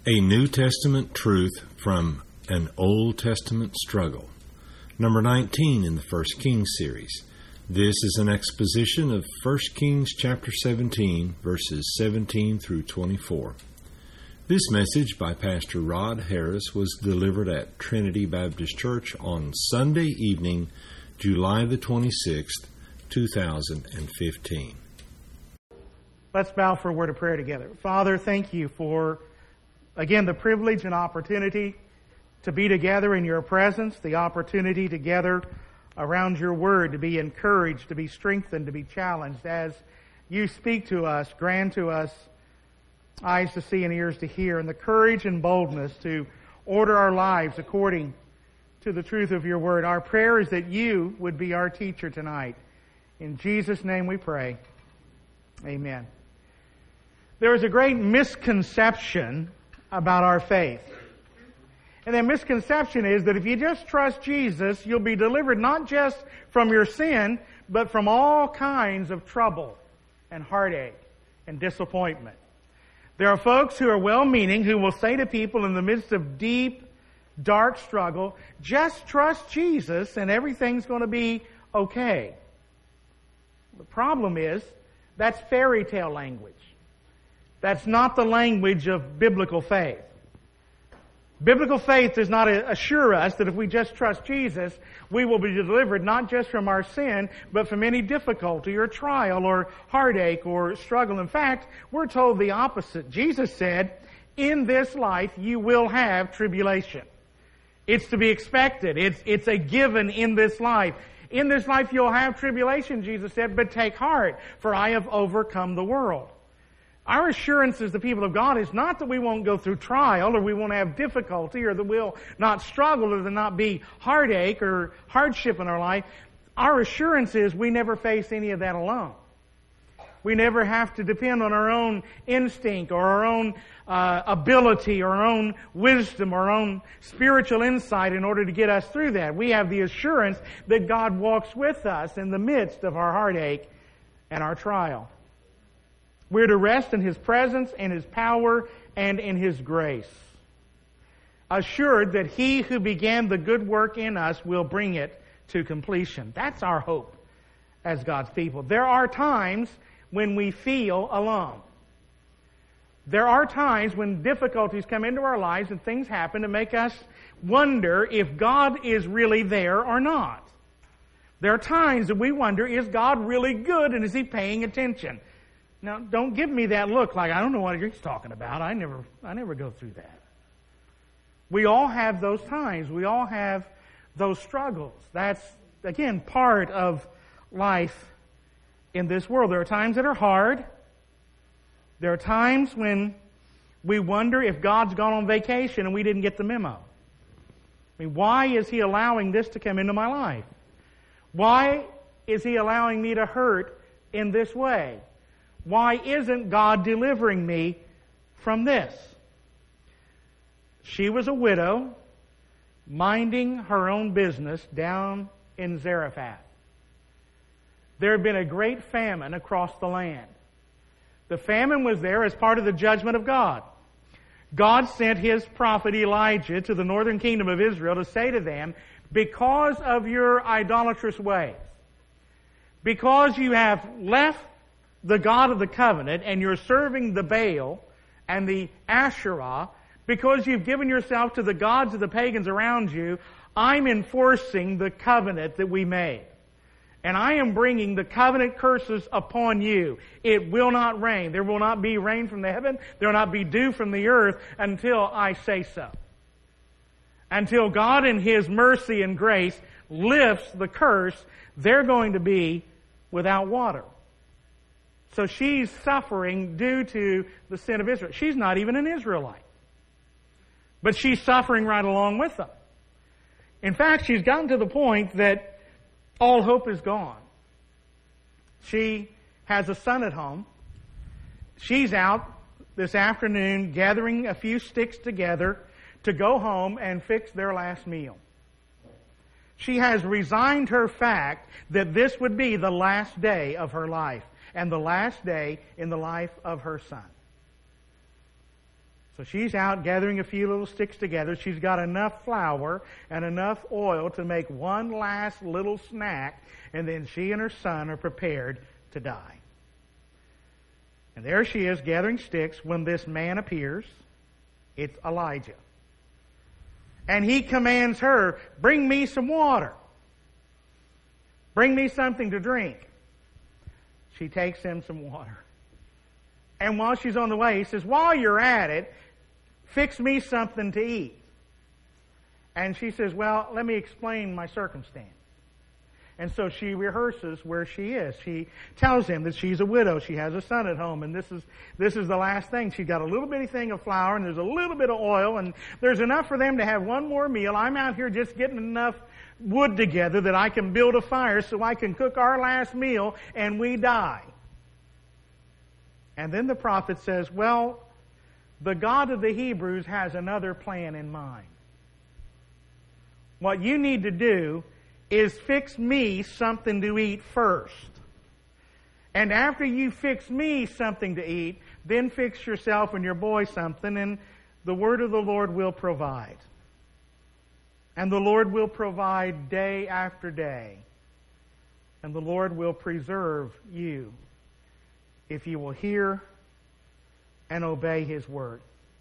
A New Testament Truth from an Old Testament Struggle. Number 19 in the 1 Kings series. This is an exposition of 1 Kings chapter 17, verses 17 through 24. This message by Pastor Rod Harris was delivered at Trinity Baptist Church on Sunday evening, July the 26th, 2015. Let's bow for a word of prayer together. Father, thank you for, again, the privilege and opportunity to be together in your presence, the opportunity together around your word, to be encouraged, to be strengthened, to be challenged. As you speak to us, grant to us eyes to see and ears to hear, and the courage and boldness to order our lives according to the truth of your word. Our prayer is that you would be our teacher tonight. In Jesus' name we pray. Amen. There is a great misconception about our faith. And that misconception is that if you just trust Jesus, you'll be delivered not just from your sin, but from all kinds of trouble and heartache and disappointment. There are folks who are well-meaning who will say to people in the midst of deep, dark struggle, just trust Jesus and everything's going to be okay. The problem is, that's fairy tale language. That's not the language of biblical faith. Biblical faith does not assure us that if we just trust Jesus, we will be delivered not just from our sin, but from any difficulty or trial or heartache or struggle. In fact, we're told the opposite. Jesus said, in this life you will have tribulation. It's to be expected. It's a given in this life. In this life you'll have tribulation, Jesus said, but take heart, for I have overcome the world. Our assurance as the people of God is not that we won't go through trial or we won't have difficulty or that we'll not struggle or there not be heartache or hardship in our life. Our assurance is we never face any of that alone. We never have to depend on our own instinct or our own ability or our own wisdom or our own spiritual insight in order to get us through that. We have the assurance that God walks with us in the midst of our heartache and our trial. We're to rest in His presence and His power and in His grace, assured that He who began the good work in us will bring it to completion. That's our hope as God's people. There are times when we feel alone. There are times when difficulties come into our lives and things happen to make us wonder if God is really there or not. There are times that we wonder, is God really good and is He paying attention? Now, don't give me that look like, I don't know what he's talking about. I never go through that. We all have those times. We all have those struggles. That's, again, part of life in this world. There are times that are hard. There are times when we wonder if God's gone on vacation and we didn't get the memo. I mean, why is He allowing this to come into my life? Why is He allowing me to hurt in this way? Why isn't God delivering me from this? She was a widow minding her own business down in Zarephath. There had been a great famine across the land. The famine was there as part of the judgment of God. God sent His prophet Elijah to the northern kingdom of Israel to say to them, because of your idolatrous ways, because you have left the God of the covenant and you're serving the Baal and the Asherah, because you've given yourself to the gods of the pagans around you, I'm enforcing the covenant that we made. And I am bringing the covenant curses upon you. It will not rain. There will not be rain from the heaven. There will not be dew from the earth until I say so. Until God in His mercy and grace lifts the curse, they're going to be without water. So she's suffering due to the sin of Israel. She's not even an Israelite. But she's suffering right along with them. In fact, she's gotten to the point that all hope is gone. She has a son at home. She's out this afternoon gathering a few sticks together to go home and fix their last meal. She has resigned her fact that this would be the last day of her life and the last day in the life of her son. So she's out gathering a few little sticks together. She's got enough flour and enough oil to make one last little snack, and then she and her son are prepared to die. And there she is gathering sticks when this man appears. It's Elijah. And he commands her, bring me some water. Bring me something to drink. She takes him some water. And while she's on the way, he says, while you're at it, fix me something to eat. And she says, well, let me explain my circumstance. And so she rehearses where she is. She tells him that she's a widow. She has a son at home. And this is the last thing. She's got a little bitty thing of flour, and there's a little bit of oil, and there's enough for them to have one more meal. I'm out here just getting enough wood together that I can build a fire so I can cook our last meal, and we die. And then the prophet says, well, the God of the Hebrews has another plan in mind. What you need to do is fix me something to eat first. And after you fix me something to eat, then fix yourself and your boy something, and the word of the Lord will provide. And the Lord will provide day after day. And the Lord will preserve you if you will hear and obey His word.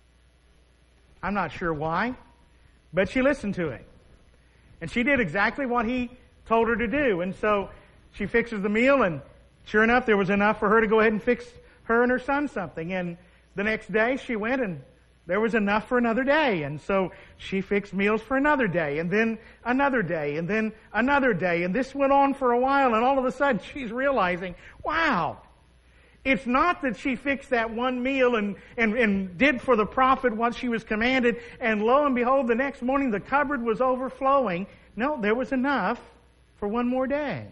I'm not sure why, but she listened to him. And she did exactly what he told her to do. And so she fixes the meal, and sure enough, there was enough for her to go ahead and fix her and her son something. And the next day she went, and there was enough for another day. And so she fixed meals for another day, and then another day, and then another day. And this went on for a while, and all of a sudden she's realizing, wow, it's not that she fixed that one meal and did for the prophet what she was commanded, and lo and behold, the next morning the cupboard was overflowing. No, there was enough for one more day.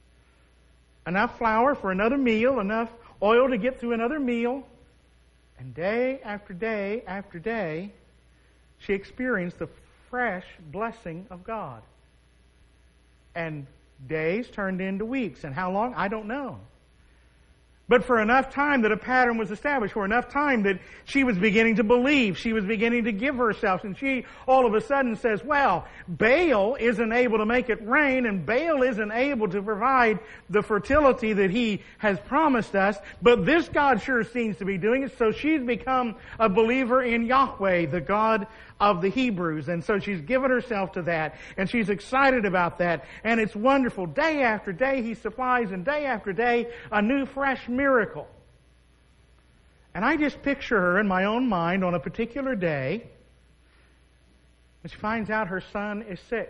Enough flour for another meal, enough oil to get through another meal. And day after day after day, she experienced the fresh blessing of God. And days turned into weeks. And how long? I don't know. But for enough time that a pattern was established, for enough time that she was beginning to believe, she was beginning to give herself, and she all of a sudden says, well, Baal isn't able to make it rain, and Baal isn't able to provide the fertility that he has promised us, but this God sure seems to be doing it. So she's become a believer in Yahweh, the God of the Hebrews. And so she's given herself to that, and she's excited about that, and it's wonderful. Day after day He supplies, and day after day a new fresh miracle. And I just picture her in my own mind on a particular day, and she finds out her son is sick.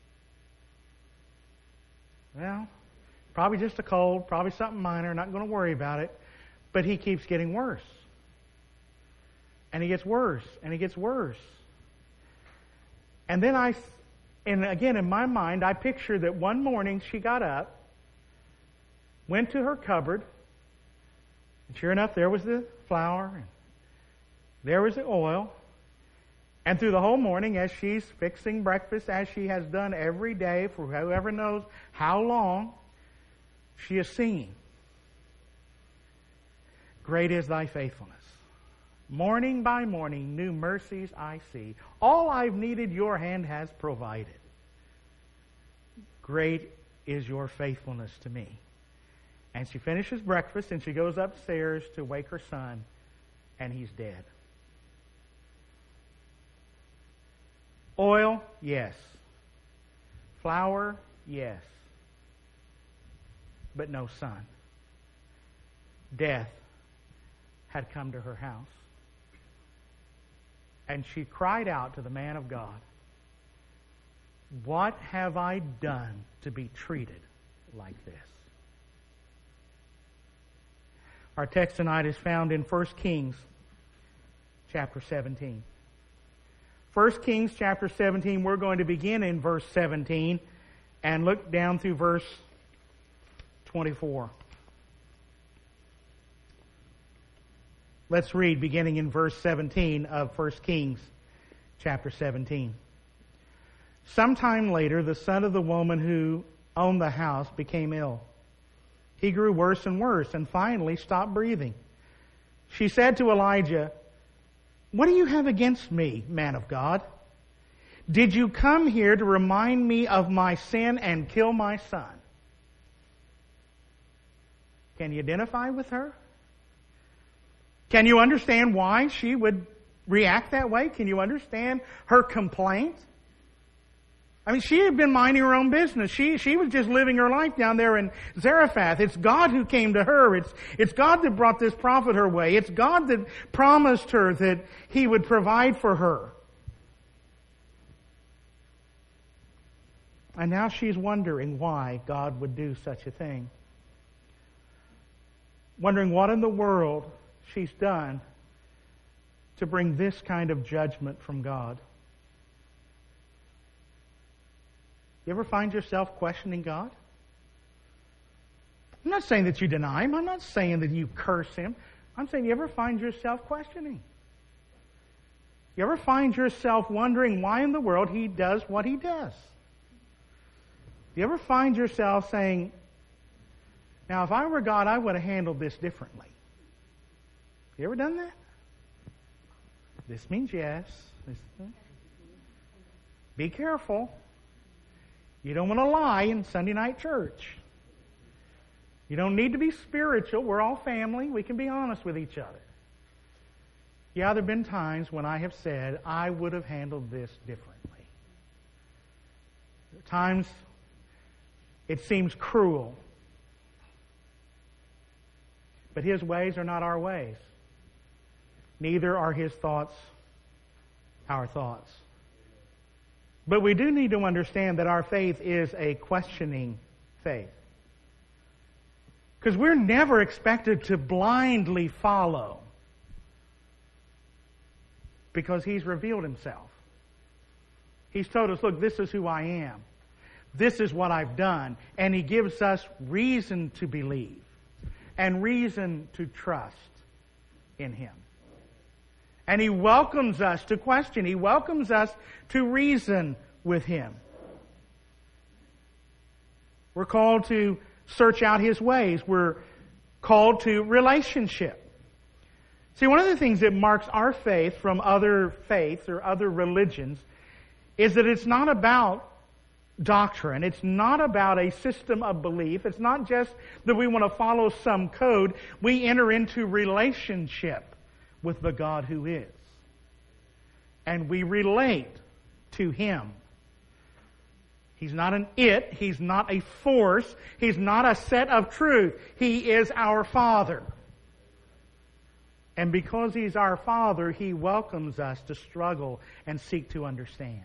Well, probably just a cold, probably something minor, not going to worry about it, but he keeps getting worse. And he gets worse, and he gets worse. And then again in my mind, I picture that one morning she got up, went to her cupboard, and sure enough, there was the flour, and there was the oil. And through the whole morning, as she's fixing breakfast, as she has done every day for whoever knows how long, she is singing, great is thy faithfulness. Morning by morning, new mercies I see. All I've needed, your hand has provided. Great is your faithfulness to me. And she finishes breakfast, and she goes upstairs to wake her son, and he's dead. Oil, yes. Flour, yes. But no son. Death had come to her house. And she cried out to the man of God, what have I done to be treated like this? Our text tonight is found in 1 Kings chapter 17. 1 Kings chapter 17, we're going to begin in verse 17 and look down through verse 24. Let's read beginning in verse 17 of 1 Kings chapter 17. Sometime later, the son of the woman who owned the house became ill. He grew worse and worse and finally stopped breathing. She said to Elijah, What do you have against me, man of God? Did you come here to remind me of my sin and kill my son? Can you identify with her? Can you understand why she would react that way? Can you understand her complaint? I mean, she had been minding her own business. She was just living her life down there in Zarephath. It's God who came to her. It's God that brought this prophet her way. It's God that promised her that He would provide for her. And now she's wondering why God would do such a thing. Wondering what in the world she's done to bring this kind of judgment from God. You ever find yourself questioning God? I'm not saying that you deny Him. I'm not saying that you curse Him. I'm saying you ever find yourself questioning? You ever find yourself wondering why in the world He does what He does? You ever find yourself saying, now if I were God, I would have handled this differently? You ever done that? This means yes. Be careful. You don't want to lie in Sunday night church. You don't need to be spiritual. We're all family. We can be honest with each other. Yeah, there have been times when I have said, I would have handled this differently. There are times it seems cruel. But His ways are not our ways. Neither are His thoughts our thoughts. But we do need to understand that our faith is a questioning faith. Because we're never expected to blindly follow. Because He's revealed Himself. He's told us, look, this is who I am. This is what I've done. And He gives us reason to believe. And reason to trust in Him. And He welcomes us to question. He welcomes us to reason with Him. We're called to search out His ways. We're called to relationship. See, one of the things that marks our faith from other faiths or other religions is that it's not about doctrine. It's not about a system of belief. It's not just that we want to follow some code. We enter into relationship with the God who is. And we relate to Him. He's not an it. He's not a force. He's not a set of truth. He is our Father. And because He's our Father, He welcomes us to struggle and seek to understand.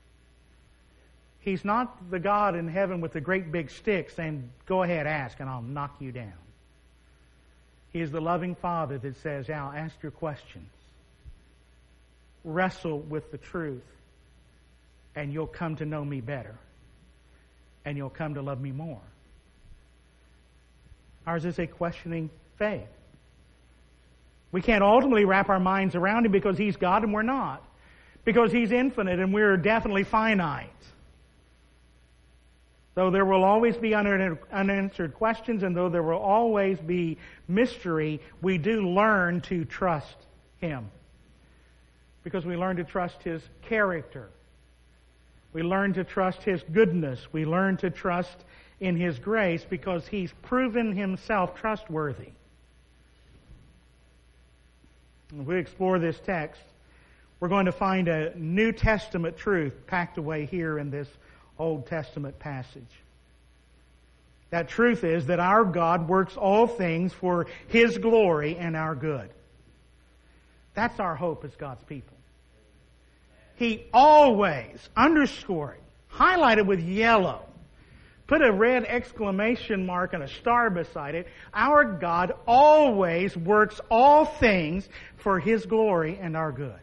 He's not the God in heaven with the great big stick saying, go ahead, ask, and I'll knock you down. He is the loving Father that says, now ask your questions. Wrestle with the truth. And you'll come to know me better. And you'll come to love me more. Ours is a questioning faith. We can't ultimately wrap our minds around Him because He's God and we're not. Because He's infinite and we're definitely finite. Though there will always be unanswered questions and though there will always be mystery, we do learn to trust Him. Because we learn to trust His character. We learn to trust His goodness. We learn to trust in His grace because He's proven Himself trustworthy. As we explore this text, we're going to find a New Testament truth packed away here in this Old Testament passage. That truth is that our God works all things for His glory and our good. That's our hope as God's people. He always, underscored, highlighted with yellow, put a red exclamation mark and a star beside it. Our God always works all things for His glory and our good.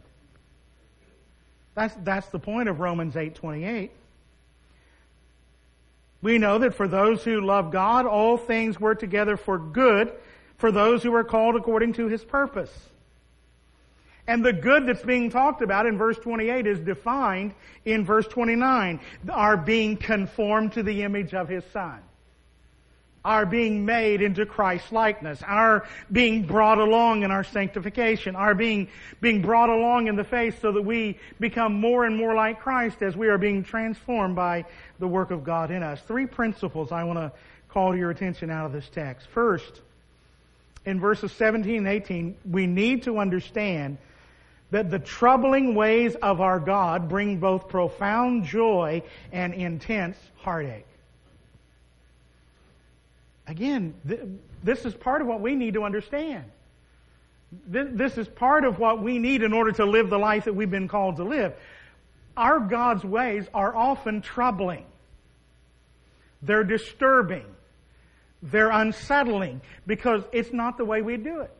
That's the point of Romans 8:28. We know that for those who love God, all things work together for good, for those who are called according to His purpose. And the good that's being talked about in verse 28 is defined in verse 29. Are being conformed to the image of His Son. our being made into Christ's likeness, our being brought along in our sanctification, our being brought along in the faith so that we become more and more like Christ as we are being transformed by the work of God in us. 3 principles I want to call to your attention out of this text. First, in verses 17 and 18, we need to understand that the troubling ways of our God bring both profound joy and intense heartache. Again, this is part of what we need to understand. This is part of what we need in order to live the life that we've been called to live. Our God's ways are often troubling. They're disturbing. They're unsettling because it's not the way we do it.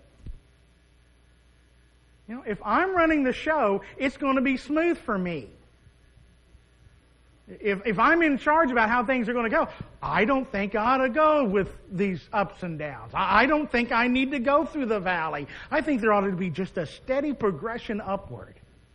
You know, if I'm running the show, it's going to be smooth for me. If I'm in charge about how things are going to go, I don't think I ought to go with these ups and downs. I don't think I need to go through the valley. I think there ought to be just a steady progression upward.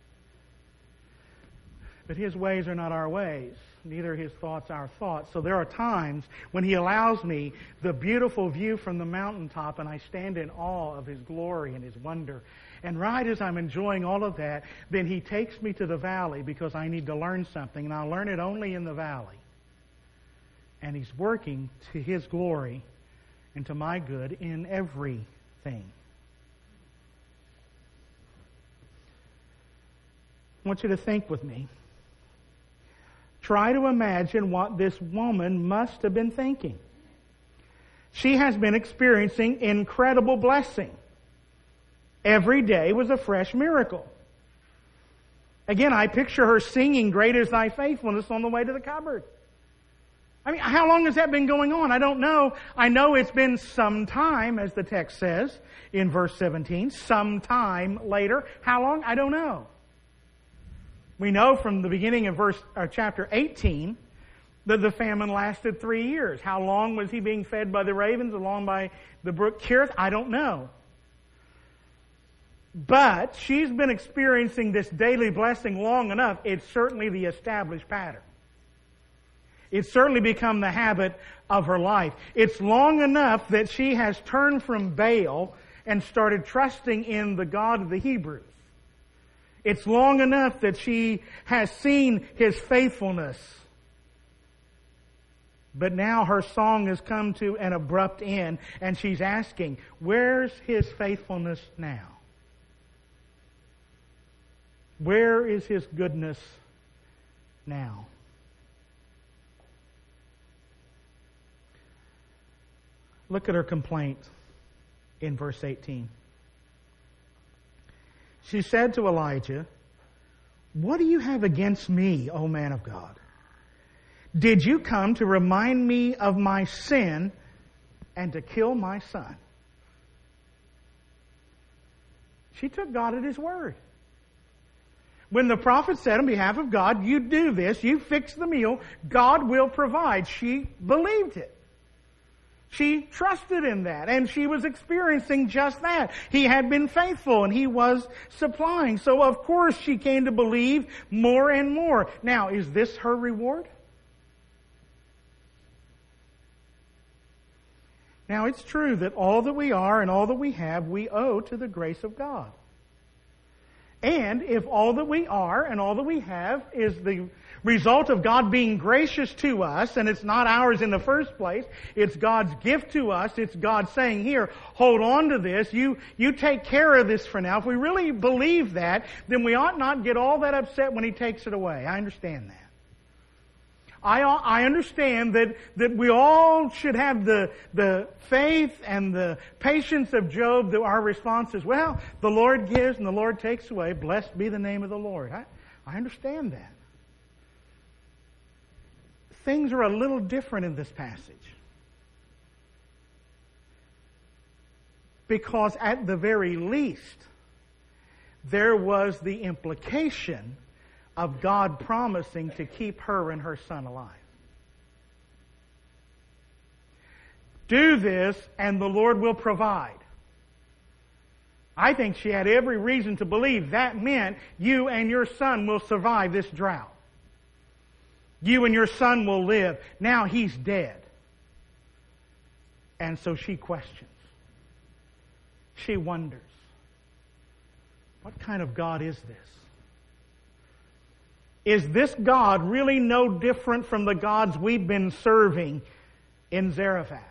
But His ways are not our ways. Neither His thoughts our thoughts. So there are times when He allows me the beautiful view from the mountaintop and I stand in awe of His glory and His wonder. And right as I'm enjoying all of that, then He takes me to the valley because I need to learn something. And I'll learn it only in the valley. And He's working to His glory and to my good in everything. I want you to think with me. Try to imagine what this woman must have been thinking. She has been experiencing incredible blessing. Every day was a fresh miracle. Again, I picture her singing, "Great is thy faithfulness," on the way to the cupboard. I mean, how long has that been going on? I don't know. I know it's been some time, as the text says in verse 17. Some time later. How long? I don't know. We know from the beginning of chapter 18 that the famine lasted 3 years. How long was he being fed by the ravens along by the brook Cherith? I don't know. But she's been experiencing this daily blessing long enough. It's certainly the established pattern. It's certainly become the habit of her life. It's long enough that she has turned from Baal and started trusting in the God of the Hebrews. It's long enough that she has seen His faithfulness. But now her song has come to an abrupt end, and she's asking, where's His faithfulness now? Where is His goodness now? Look at her complaint in verse 18. She said to Elijah, "What do you have against me, O man of God? Did you come to remind me of my sin and to kill my son?" She took God at His word. When the prophet said on behalf of God, "You do this, you fix the meal, God will provide," she believed it. She trusted in that, and she was experiencing just that. He had been faithful, and He was supplying. So, of course, she came to believe more and more. Now, is this her reward? Now, it's true that all that we are and all that we have, we owe to the grace of God. And if all that we are and all that we have is the result of God being gracious to us, and it's not ours in the first place, it's God's gift to us, it's God saying, "Here, hold on to this, you take care of this for now." If we really believe that, then we ought not get all that upset when He takes it away. I understand that. I understand that we all should have the faith and the patience of Job, that our response is, well, the Lord gives and the Lord takes away. Blessed be the name of the Lord. I understand that. Things are a little different in this passage. Because at the very least, there was the implication of God promising to keep her and her son alive. Do this and the Lord will provide. I think she had every reason to believe that meant you and your son will survive this drought. You and your son will live. Now he's dead. And so she questions. She wonders, what kind of God is this? Is this God really no different from the gods we've been serving in Zarephath?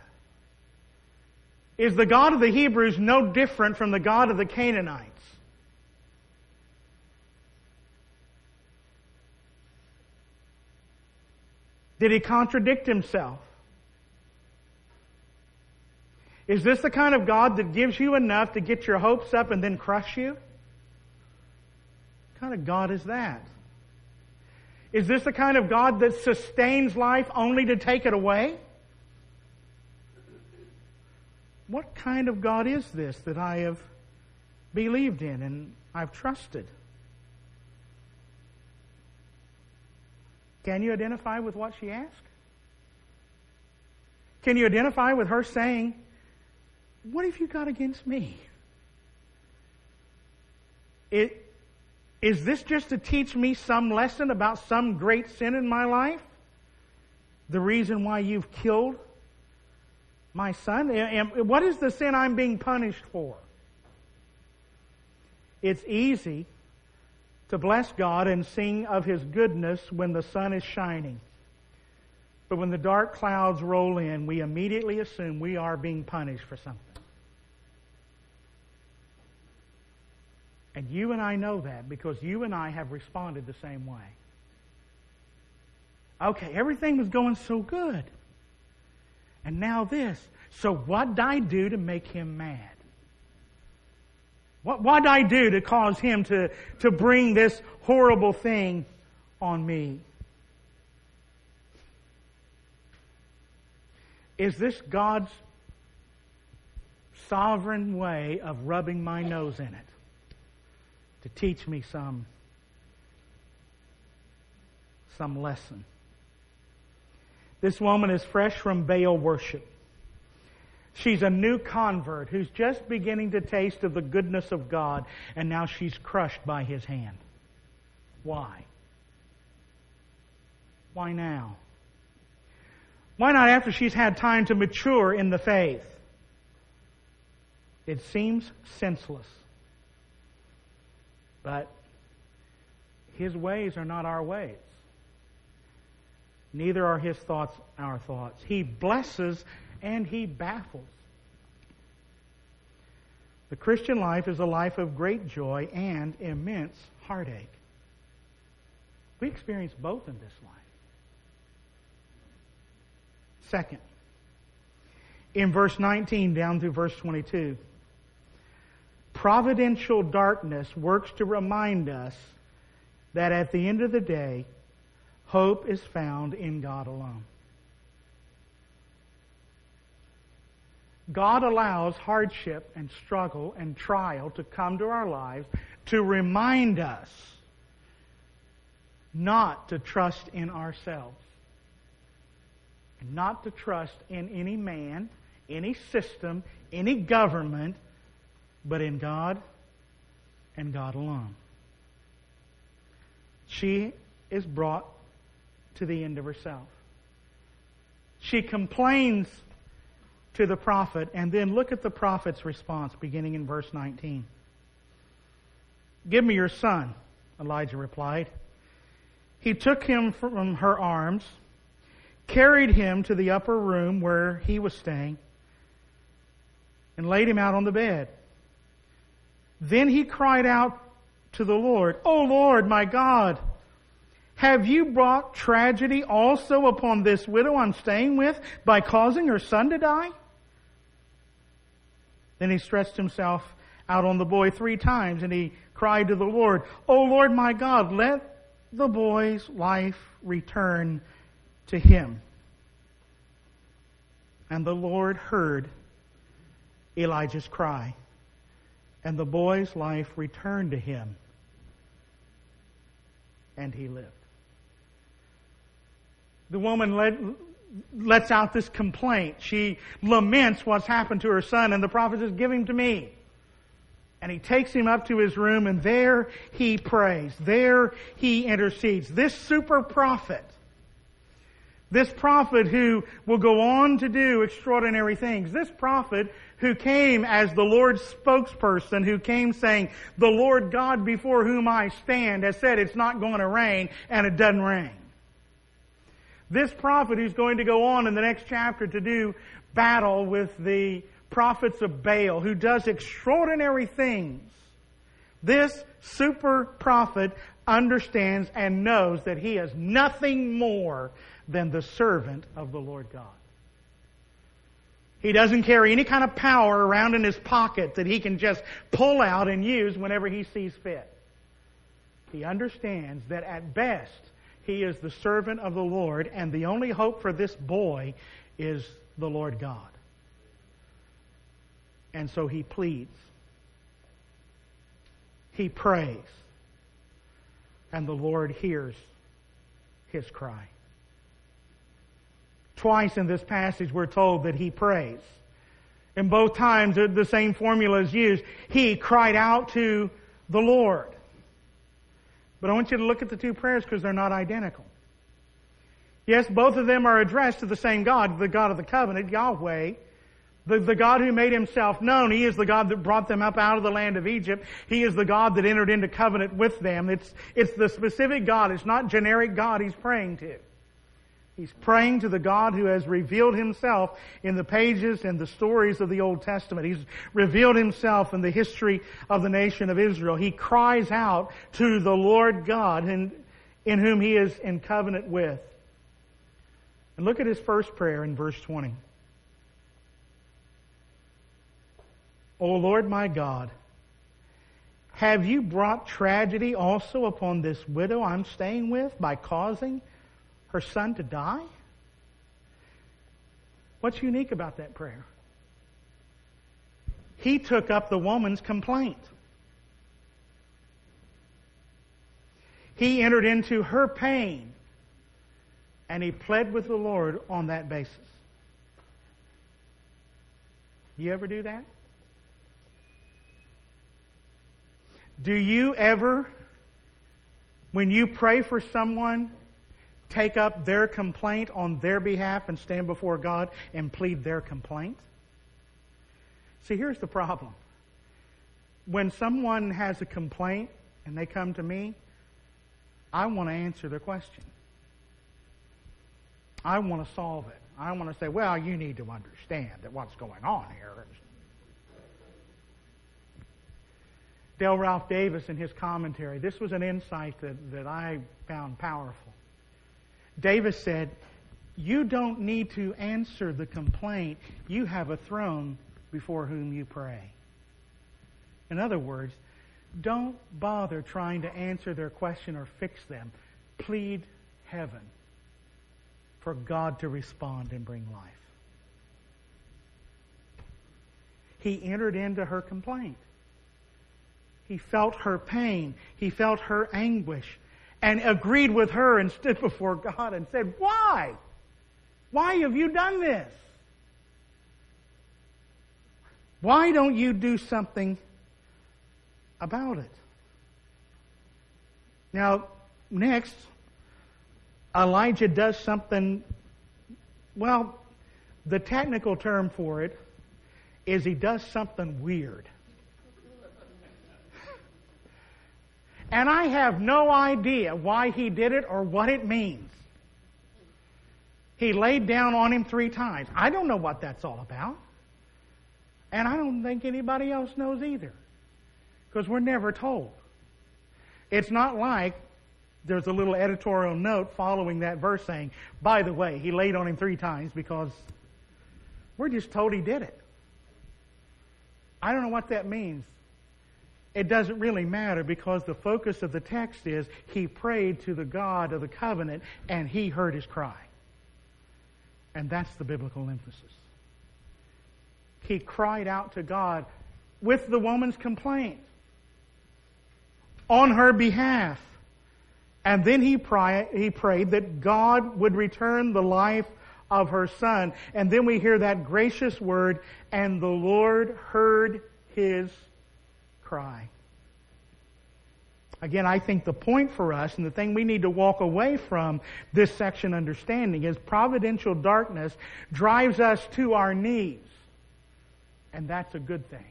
Is the God of the Hebrews no different from the God of the Canaanites? Did He contradict Himself? Is this the kind of God that gives you enough to get your hopes up and then crush you? What kind of God is that? Is this the kind of God that sustains life only to take it away? What kind of God is this that I have believed in and I've trusted? Can you identify with what she asked? Can you identify with her saying, what have you got against me? Is this just to teach me some lesson about some great sin in my life? The reason why you've killed my son? What is the sin I'm being punished for? It's easy to bless God and sing of His goodness when the sun is shining. But when the dark clouds roll in, we immediately assume we are being punished for something. And you and I know that because you and I have responded the same way. Okay, everything was going so good. And now this. So what did I do to make Him mad? What did I do to cause Him to bring this horrible thing on me? Is this God's sovereign way of rubbing my nose in it to teach me some lesson? This woman is fresh from Baal worship. She's a new convert who's just beginning to taste of the goodness of God, and now she's crushed by His hand. Why? Why now? Why not after she's had time to mature in the faith? It seems senseless. But His ways are not our ways. Neither are His thoughts our thoughts. He blesses and He baffles. The Christian life is a life of great joy and immense heartache. We experience both in this life. Second, in verse 19 down through verse 22, providential darkness works to remind us that at the end of the day, hope is found in God alone. God allows hardship and struggle and trial to come to our lives to remind us not to trust in ourselves. And not to trust in any man, any system, any government, but in God and God alone. She is brought to the end of herself. She complains to the prophet, and then look at the prophet's response beginning in verse 19. "Give me your son," Elijah replied. He took him from her arms, carried him to the upper room where he was staying, and laid him out on the bed. Then he cried out to the Lord, "O Lord, my God, have you brought tragedy also upon this widow I'm staying with by causing her son to die?" Then he stretched himself out on the boy 3 times, and he cried to the Lord, "O Lord, my God, let the boy's life return to him." And the Lord heard Elijah's cry, and the boy's life returned to him, and he lived. The woman lets out this complaint. She laments what's happened to her son, and the prophet says, "Give him to me." And he takes him up to his room, and there he prays. There he intercedes. This super prophet, This prophet who will go on to do extraordinary things. This prophet who came as the Lord's spokesperson, who came saying, the Lord God before whom I stand has said it's not going to rain, and it doesn't rain. This prophet who's going to go on in the next chapter to do battle with the prophets of Baal, who does extraordinary things. This super prophet understands and knows that he is nothing more than the servant of the Lord God. He doesn't carry any kind of power around in his pocket that he can just pull out and use whenever he sees fit. He understands that at best he is the servant of the Lord, and the only hope for this boy is the Lord God. And so he pleads. He prays. And the Lord hears his cry. Twice in this passage we're told that he prays. In both times the same formula is used. He cried out to the Lord. But I want you to look at the two prayers because they're not identical. Yes, both of them are addressed to the same God, the God of the covenant, Yahweh. The God who made himself known. He is the God that brought them up out of the land of Egypt. He is the God that entered into covenant with them. It's the specific God. It's not generic God he's praying to. He's praying to the God who has revealed himself in the pages and the stories of the Old Testament. He's revealed himself in the history of the nation of Israel. He cries out to the Lord God in whom he is in covenant with. And look at his first prayer in verse 20. O Lord my God, have you brought tragedy also upon this widow I'm staying with by causing her son to die? What's unique about that prayer? He took up the woman's complaint. He entered into her pain, and he pled with the Lord on that basis. You ever do that? Do you ever, when you pray for someone, take up their complaint on their behalf and stand before God and plead their complaint? See, here's the problem. When someone has a complaint and they come to me, I want to answer their question. I want to solve it. I want to say, well, you need to understand that what's going on here. Dale Ralph Davis, in his commentary, this was an insight that I found powerful. Davis said, you don't need to answer the complaint. You have a throne before whom you pray. In other words, don't bother trying to answer their question or fix them. Plead heaven for God to respond and bring life. He entered into her complaint. He felt her pain. He felt her anguish and agreed with her and stood before God and said, why? Why have you done this? Why don't you do something about it? Now, next, Elijah does something, well, the technical term for it is he does something weird. And I have no idea why he did it or what it means. He laid down on him 3 times. I don't know what that's all about. And I don't think anybody else knows either. Because we're never told. It's not like there's a little editorial note following that verse saying, by the way, he laid on him 3 times, because we're just told he did it. I don't know what that means. It doesn't really matter, because the focus of the text is he prayed to the God of the covenant and he heard his cry. And that's the biblical emphasis. He cried out to God with the woman's complaint on her behalf. And then he prayed that God would return the life of her son. And then we hear that gracious word, and the Lord heard his cry. Again, I think the point for us and the thing we need to walk away from this section understanding is providential darkness drives us to our knees. And that's a good thing.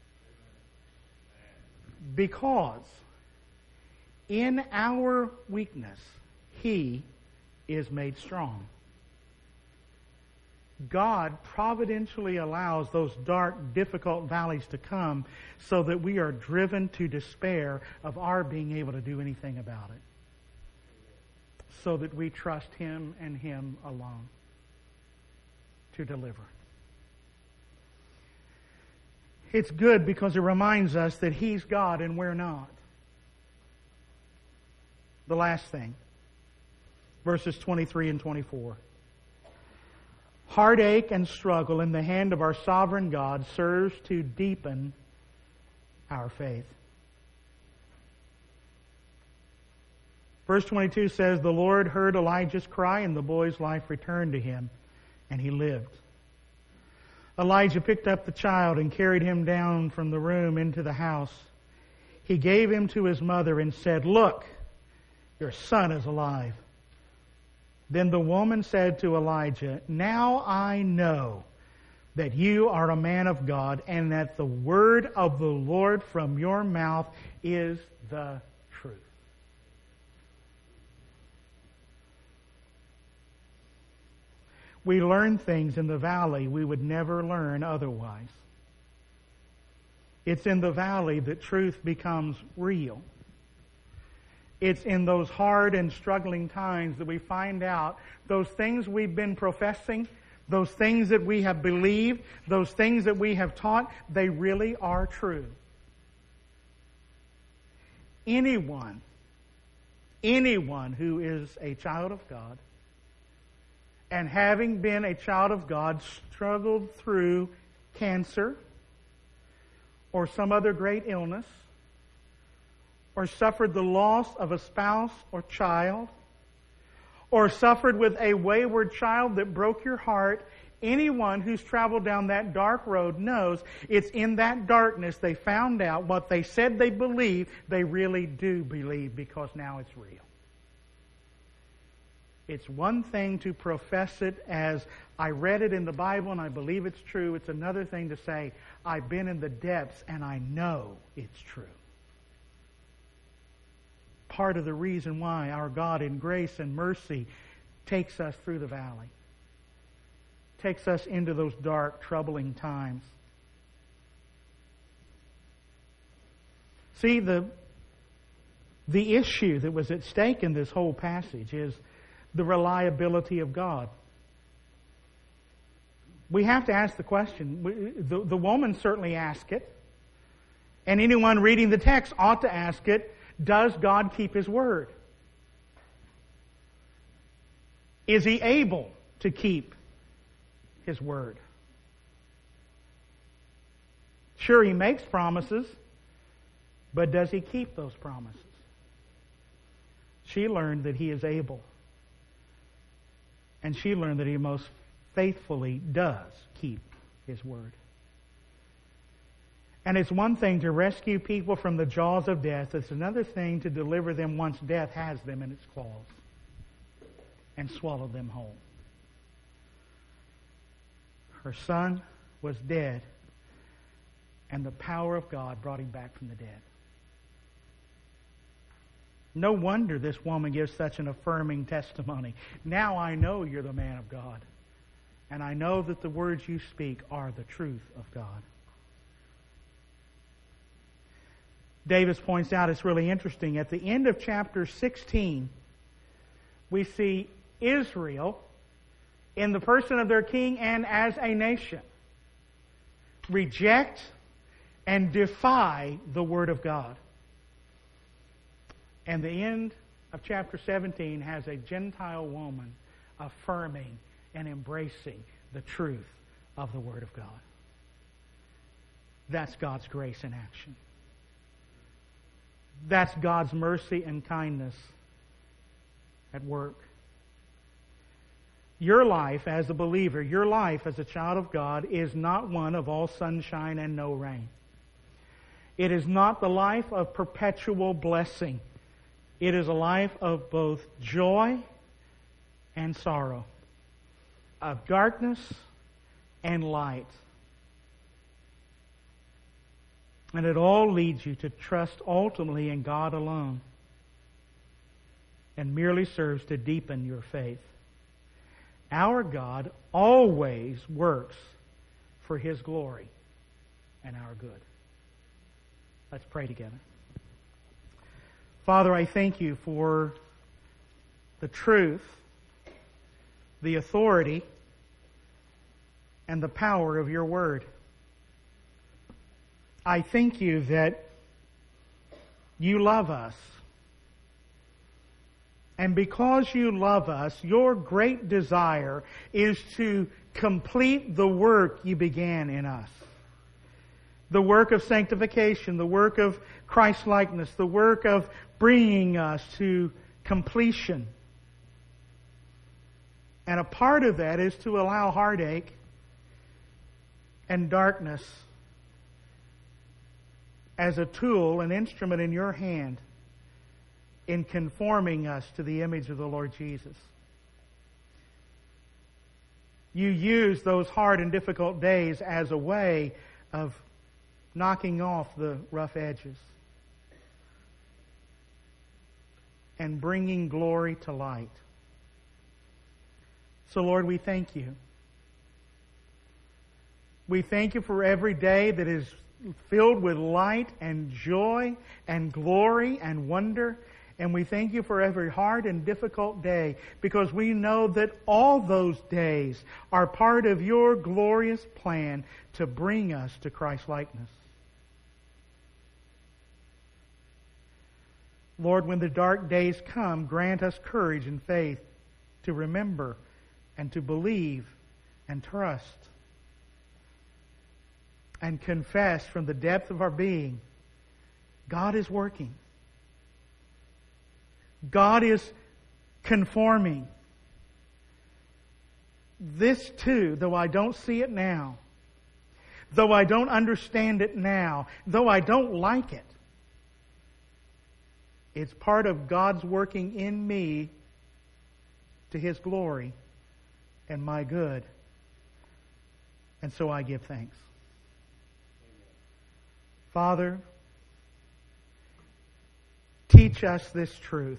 Because in our weakness, He is made strong. God providentially allows those dark, difficult valleys to come so that we are driven to despair of our being able to do anything about it. So that we trust Him and Him alone to deliver. It's good because it reminds us that He's God and we're not. The last thing, verses 23 and 24. Heartache and struggle in the hand of our sovereign God serves to deepen our faith. Verse 22 says, the Lord heard Elijah's cry, and the boy's life returned to him, and he lived. Elijah picked up the child and carried him down from the room into the house. He gave him to his mother and said, look, your son is alive. Then the woman said to Elijah, now I know that you are a man of God, and that the word of the Lord from your mouth is the truth. We learn things in the valley we would never learn otherwise. It's in the valley that truth becomes real. It's in those hard and struggling times that we find out those things we've been professing, those things that we have believed, those things that we have taught, they really are true. Anyone who is a child of God, and having been a child of God, struggled through cancer or some other great illness, or suffered the loss of a spouse or child, or suffered with a wayward child that broke your heart, anyone who's traveled down that dark road knows it's in that darkness they found out what they said they believed, they really do believe, because now it's real. It's one thing to profess it as, I read it in the Bible and I believe it's true. It's another thing to say, I've been in the depths and I know it's true. Part of the reason why our God in grace and mercy takes us through the valley, takes us into those dark, troubling times. See, the issue that was at stake in this whole passage is the reliability of God. We have to ask the question. The woman certainly asked it, and anyone reading the text ought to ask it. Does God keep His word? Is He able to keep His word? Sure, He makes promises, but does He keep those promises? She learned that He is able. And she learned that He most faithfully does keep His word. And it's one thing to rescue people from the jaws of death. It's another thing to deliver them once death has them in its claws and swallow them whole. Her son was dead, and the power of God brought him back from the dead. No wonder this woman gives such an affirming testimony. Now I know you're the man of God, and I know that the words you speak are the truth of God. Davis points out it's really interesting. At the end of chapter 16, we see Israel in the person of their king and as a nation reject and defy the Word of God. And the end of chapter 17 has a Gentile woman affirming and embracing the truth of the Word of God. That's God's grace in action. That's God's mercy and kindness at work. Your life as a believer, your life as a child of God is not one of all sunshine and no rain. It is not the life of perpetual blessing. It is a life of both joy and sorrow, of darkness and light. And it all leads you to trust ultimately in God alone, and merely serves to deepen your faith. Our God always works for His glory and our good. Let's pray together. Father, I thank You for the truth, the authority, and the power of Your Word. I thank You that You love us. And because You love us, Your great desire is to complete the work You began in us. The work of sanctification, the work of Christ-likeness, the work of bringing us to completion. And a part of that is to allow heartache and darkness as a tool, an instrument in Your hand in conforming us to the image of the Lord Jesus. You use those hard and difficult days as a way of knocking off the rough edges and bringing glory to light. So, Lord, we thank You. We thank You for every day that is filled with light and joy and glory and wonder. And we thank You for every hard and difficult day, because we know that all those days are part of Your glorious plan to bring us to Christ-likeness. Lord, when the dark days come, grant us courage and faith to remember and to believe and trust and confess from the depth of our being, God is working. God is conforming. This too, though I don't see it now, though I don't understand it now, though I don't like it, it's part of God's working in me to His glory and my good. And so I give thanks. Father, teach us this truth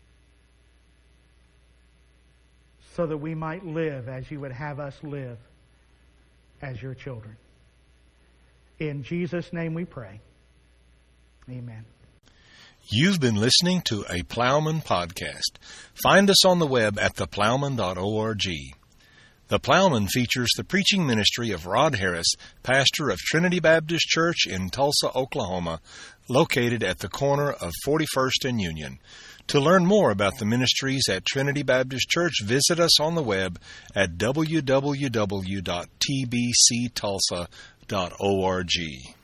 so that we might live as You would have us live as Your children. In Jesus' name we pray. Amen. You've been listening to a Plowman podcast. Find us on the web at theplowman.org. The Plowman features the preaching ministry of Rod Harris, pastor of Trinity Baptist Church in Tulsa, Oklahoma, located at the corner of 41st and Union. To learn more about the ministries at Trinity Baptist Church, visit us on the web at www.tbctulsa.org.